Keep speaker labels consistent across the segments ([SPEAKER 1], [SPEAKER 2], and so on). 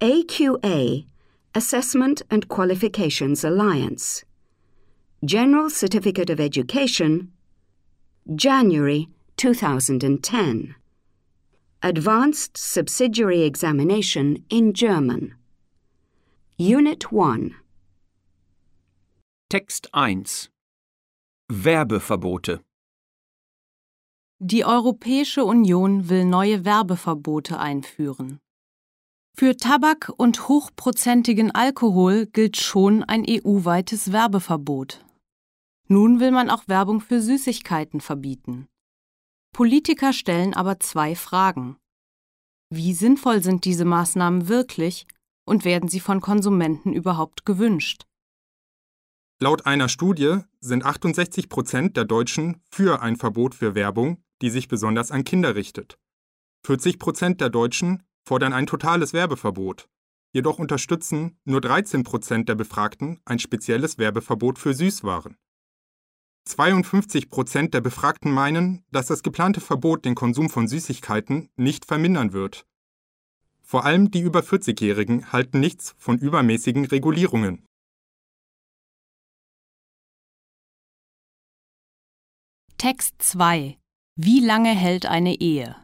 [SPEAKER 1] AQA, Assessment and Qualifications Alliance. General Certificate of Education, January 2010. Advanced Subsidiary Examination in German. Unit 1.
[SPEAKER 2] Text 1. Werbeverbote.
[SPEAKER 3] Die Europäische Union will neue Werbeverbote einführen. Für Tabak und hochprozentigen Alkohol gilt schon ein EU-weites Werbeverbot. Nun will man auch Werbung für Süßigkeiten verbieten. Politiker stellen aber 2 Fragen. Wie sinnvoll sind diese Maßnahmen wirklich und werden sie von Konsumenten überhaupt gewünscht?
[SPEAKER 4] Laut einer Studie sind 68% der Deutschen für ein Verbot für Werbung, die sich besonders an Kinder richtet. 40% der Deutschen fordern ein totales Werbeverbot. Jedoch unterstützen nur 13% der Befragten ein spezielles Werbeverbot für Süßwaren. 52% der Befragten meinen, dass das geplante Verbot den Konsum von Süßigkeiten nicht vermindern wird. Vor allem die über 40-Jährigen halten nichts von übermäßigen Regulierungen.
[SPEAKER 3] Text 2. Wie lange hält eine Ehe?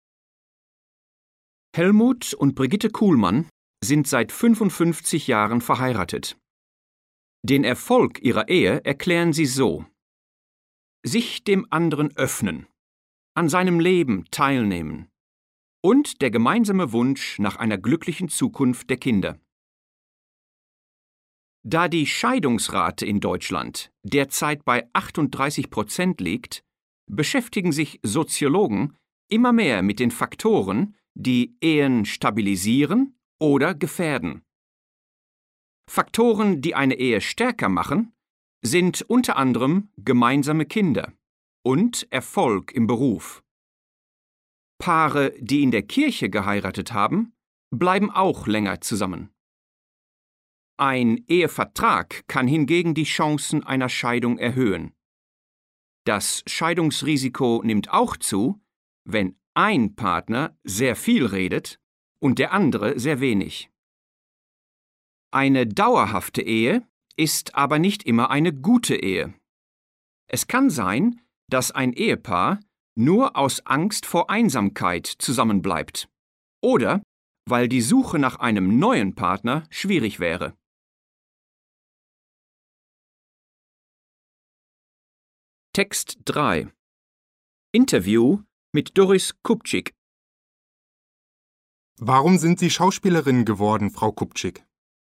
[SPEAKER 2] Helmut und Brigitte Kuhlmann sind seit 55 Jahren verheiratet. Den Erfolg ihrer Ehe erklären sie so: sich dem anderen öffnen, an seinem Leben teilnehmen und der gemeinsame Wunsch nach einer glücklichen Zukunft der Kinder. Da die Scheidungsrate in Deutschland derzeit bei 38% liegt, beschäftigen sich Soziologen immer mehr mit den Faktoren, die Ehen stabilisieren oder gefährden. Faktoren, die eine Ehe stärker machen, sind unter anderem gemeinsame Kinder und Erfolg im Beruf. Paare, die in der Kirche geheiratet haben, bleiben auch länger zusammen. Ein Ehevertrag kann hingegen die Chancen einer Scheidung erhöhen. Das Scheidungsrisiko nimmt auch zu, wenn ein Partner sehr viel redet und der andere sehr wenig. Eine dauerhafte Ehe ist aber nicht immer eine gute Ehe. Es kann sein, dass ein Ehepaar nur aus Angst vor Einsamkeit zusammenbleibt oder weil die Suche nach einem neuen Partner schwierig wäre. Text 3. Interview mit Doris Kupczyk.
[SPEAKER 4] Warum sind Sie Schauspielerin geworden, Frau Kupczyk?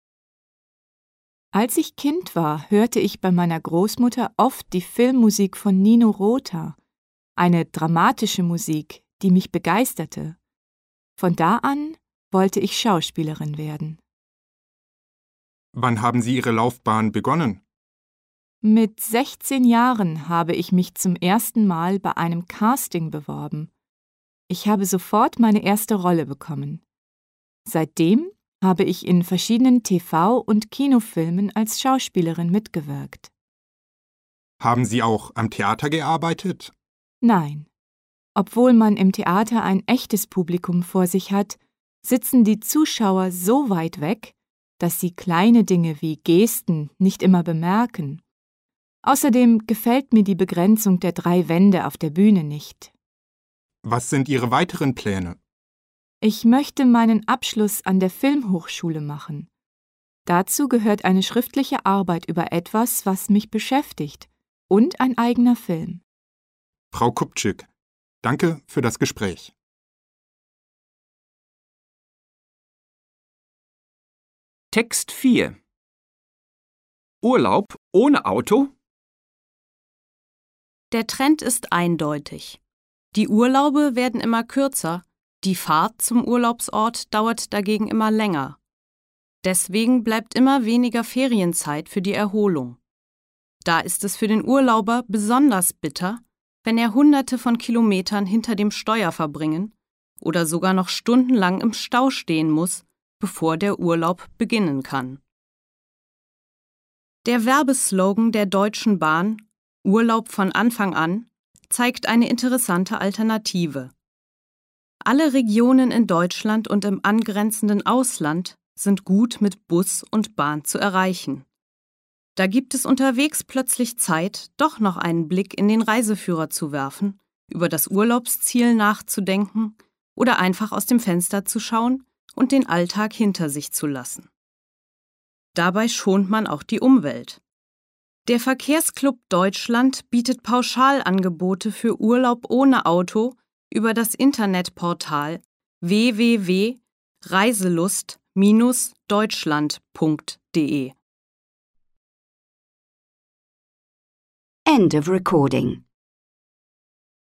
[SPEAKER 5] Als ich Kind war, hörte ich bei meiner Großmutter oft die Filmmusik von Nino Rota, eine dramatische Musik, die mich begeisterte. Von da an wollte ich Schauspielerin werden.
[SPEAKER 4] Wann haben Sie Ihre Laufbahn begonnen?
[SPEAKER 5] Mit 16 Jahren habe ich mich zum ersten Mal bei einem Casting beworben. Ich habe sofort meine erste Rolle bekommen. Seitdem habe ich in verschiedenen TV- und Kinofilmen als Schauspielerin mitgewirkt.
[SPEAKER 4] Haben Sie auch am Theater gearbeitet?
[SPEAKER 5] Nein. Obwohl man im Theater ein echtes Publikum vor sich hat, sitzen die Zuschauer so weit weg, dass sie kleine Dinge wie Gesten nicht immer bemerken. Außerdem gefällt mir die Begrenzung der 3 Wände auf der Bühne nicht.
[SPEAKER 4] Was sind Ihre weiteren Pläne?
[SPEAKER 5] Ich möchte meinen Abschluss an der Filmhochschule machen. Dazu gehört eine schriftliche Arbeit über etwas, was mich beschäftigt, und ein eigener Film.
[SPEAKER 4] Frau Kupczyk, danke für das Gespräch.
[SPEAKER 2] Text 4. Urlaub ohne Auto?
[SPEAKER 3] Der Trend ist eindeutig. Die Urlaube werden immer kürzer, die Fahrt zum Urlaubsort dauert dagegen immer länger. Deswegen bleibt immer weniger Ferienzeit für die Erholung. Da ist es für den Urlauber besonders bitter, wenn er Hunderte von Kilometern hinter dem Steuer verbringen oder sogar noch stundenlang im Stau stehen muss, bevor der Urlaub beginnen kann. Der Werbeslogan der Deutschen Bahn Urlaub von Anfang an zeigt eine interessante Alternative. Alle Regionen in Deutschland und im angrenzenden Ausland sind gut mit Bus und Bahn zu erreichen. Da gibt es unterwegs plötzlich Zeit, doch noch einen Blick in den Reiseführer zu werfen, über das Urlaubsziel nachzudenken oder einfach aus dem Fenster zu schauen und den Alltag hinter sich zu lassen. Dabei schont man auch die Umwelt. Der Verkehrsclub Deutschland bietet Pauschalangebote für Urlaub ohne Auto über das Internetportal www.reiselust-deutschland.de.
[SPEAKER 1] End of recording.